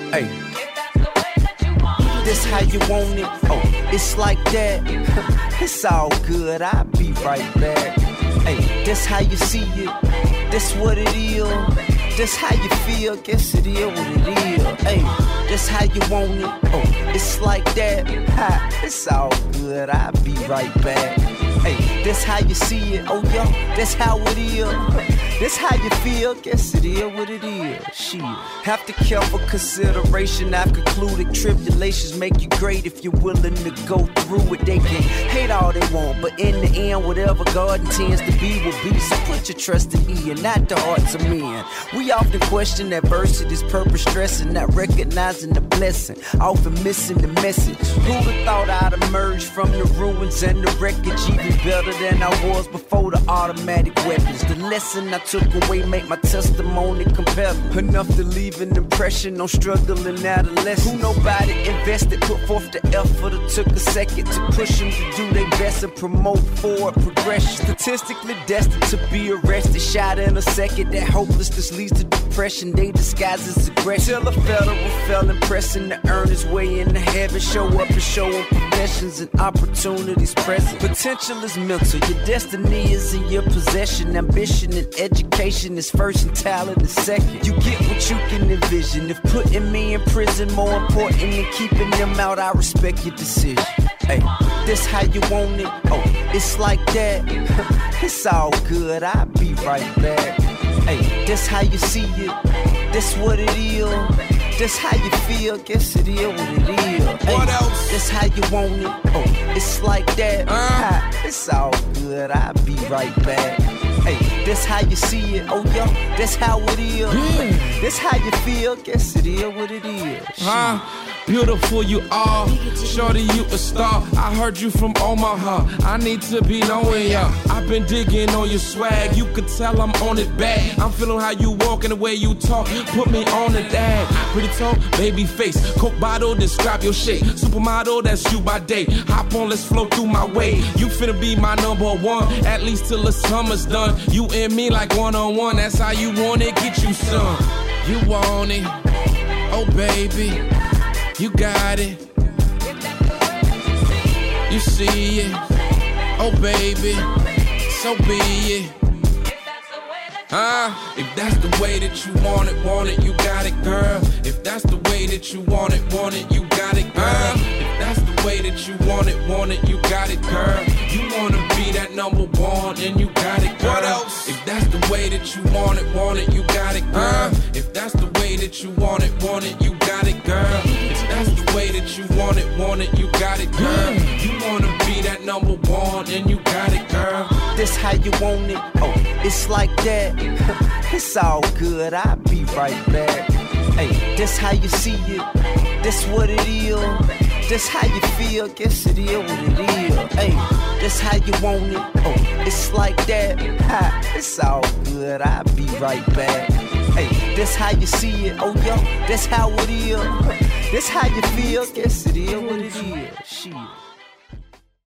Hey, this how you want it? Oh, it's like that. It's all good, I'll be right back. Hey, this how you see it? This what it is? This how you feel? Guess it is what it is. Hey, this how you want it? Oh, it's like that. Ha, it's all good, I'll be right back. Hey, this how you see it? Oh, yo, that's how it is. This how you feel, guess it is what it is. Shit, have to care for consideration. I've concluded tribulations make you great if you're willing to go through it. They can hate all they want, but in the end, whatever God intends to be will be. So put your trust in E and not the hearts of men. We often question adversity's purpose, stressing, not recognizing the blessing, often missing the message. Who'd have thought I'd emerge from the ruins and the wreckage even better than I was before the automatic weapons? The lesson I took away make my testimony compelling enough to leave an impression on struggling adolescents who nobody invested, put forth the effort. It took a second to push them to do their best and promote forward progression. Statistically destined to be arrested, shot in a second. That hopelessness leads to depression. They disguise as aggression till a federal felon pressing to earn his way into heaven. Show up and show him professions and opportunities present. Potential is mental, your destiny is in your possession. Ambition and education is first and talent is second. You get what you can envision. If putting me in prison more important than keeping them out, I respect your decision. Hey, this how you want it? Oh, it's like that. It's all good, I'll be right back. Hey, this how you see it? This what it is? This how you feel? Guess it is what it is. Hey, what else? This how you want it? Oh, it's like that. It's all good, I'll be right back. Hey, this how you see it? Oh, yo, that's how it is. This how you feel? Guess it is what it is. Beautiful you are, shorty you a star. I heard you from Omaha, I need to be knowing ya. I've been digging on your swag, you could tell I'm on it bad. I'm feeling how you walk and the way you talk, put me on the dag. Pretty tall, baby face, Coke bottle, describe your shape. Supermodel, that's you by day. Hop on, let's flow through my way. You finna be my number one, at least till the summer's done. You and me like one-on-one, that's how you want it, get you some. You want it, oh baby. You got it, you see it, oh baby, so be it. If that's the way that you want it, you got it, girl. If that's the way that you want it, you got it, girl. If that's the way that you want it, you got it, girl. You wanna be that number one, and you got it, girl. What else? If that's the way that you want it, you got it, girl. If that's the way that you want it, you got it, girl. If that's the way that you want it, you got it, girl. You wanna be that number one, and you got it, girl. This how you want it? Oh, it's like that. It's all good, I'll be right back. Hey, this how you see it? This what it is? This how you feel? Guess it is what it is. Hey, this how you want it? Oh, it's like that. Ha, it's all good, I'll be right back. Hey, this how you see it? Oh, yo, that's how it is. This how you feel? Guess it is what it is. Shit.